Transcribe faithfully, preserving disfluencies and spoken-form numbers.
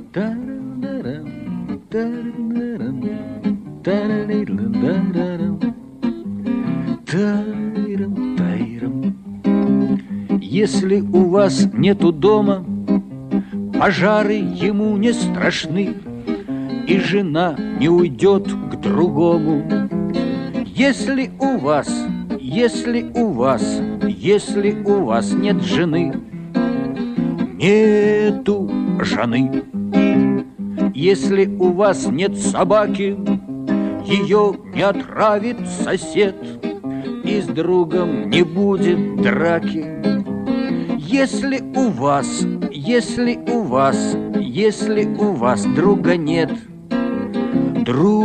Если у вас нету дома, пожары ему не страшны, и жена не уйдет к другому. Если у вас, если у вас, если у вас нет жены, нету жены. Если у вас нет собаки, ее не отравит сосед, и с другом не будет драки. Если у вас, если у вас, если у вас друга нет, друг